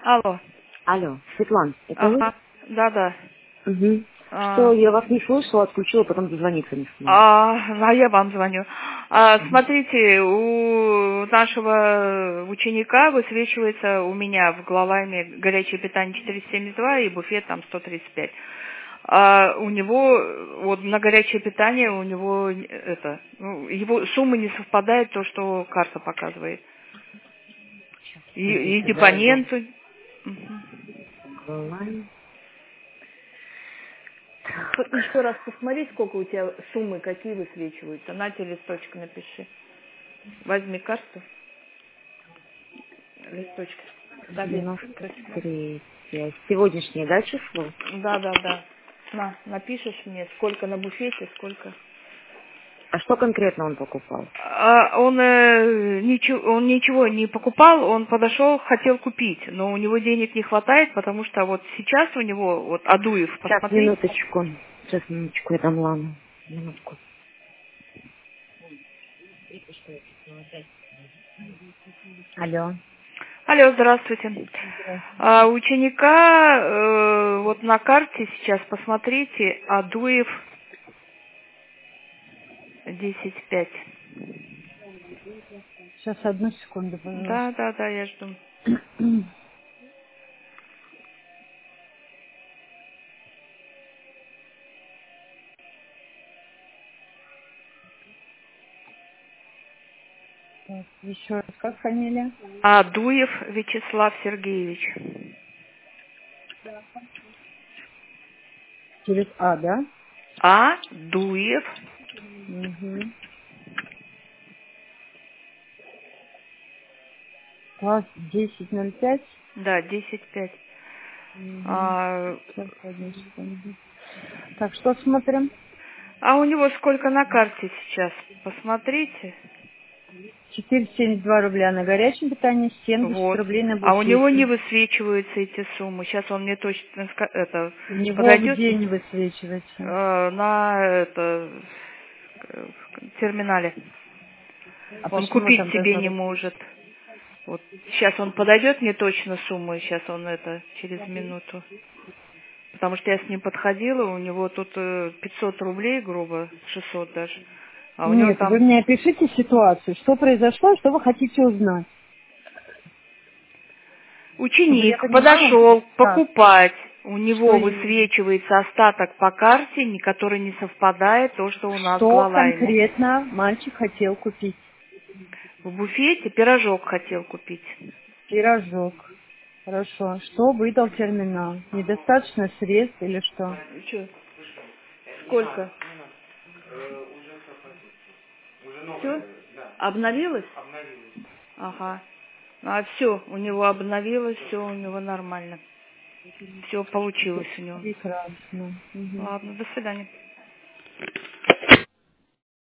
Алло. Алло, Светлана, это вы? Ага. Да. Угу. А, Что, я вас не слышала, отключила, потом дозвониться не смогла. я вам звоню. Смотрите, у нашего ученика высвечивается у меня в главами горячее питание 472 и буфет там 135. У него вот на горячее питание у него его сумма не совпадает то, что карта показывает. И Смотрите, зайду. депоненты. Мгм. Онлайн. Еще раз посмотри, сколько у тебя суммы, какие высвечиваются. На тебе листочек напиши. Возьми карту, листочек. Ставь про себя. 93. Сегодняшнее, да, число? Да. Напишешь мне, сколько на буфете, сколько. А что конкретно он покупал? Он ничего не покупал, он подошел, хотел купить, но у него денег не хватает, потому что вот сейчас у него, вот Адуев, Сейчас, посмотри. минуточку. Сейчас, минуточку, я дам Лану. Минутку. Алло. Алло, здравствуйте. Здравствуйте. Ученика вот на карте сейчас посмотрите, Адуев 10.5. Сейчас, одну секунду, пожалуйста. Да, я жду. Так, еще раз, как фамилия? Адуев Вячеслав Сергеевич. Через А, да? Адуев. Угу. Класс 10.05. Да, 10.5. Угу. А, Сейчас, одну секунду. Так, что смотрим? у него сколько на карте сейчас? Посмотрите. 472 рубля на горячем питании, 70 Вот. рублей на А у него не буфете. высвечиваются эти суммы. Сейчас он мне точно У него подойдет где не высвечивается? на в терминале. А Он почему купить там себе должно не быть? может. Вот сейчас он подойдет мне точно сумму, сейчас он через минуту. Потому что я с ним подходила, у него тут 500 рублей, грубо, 600 даже. А у него Нет, вы там мне опишите ситуацию, что произошло, что вы хотите узнать. Чтобы я ученик понимала, подошел как, покупать, у что него именно. высвечивается остаток по карте, который не совпадает то, что у нас в Что главайме. конкретно мальчик хотел купить? В буфете пирожок хотел купить. Пирожок. Хорошо. Что выдал терминал? Недостаточно средств или что? Че? Сколько? Все? Обновилось? Ага. Все, у него обновилось, все у него нормально. Все получилось у него. Прекрасно. Мгм. Ладно, до свидания.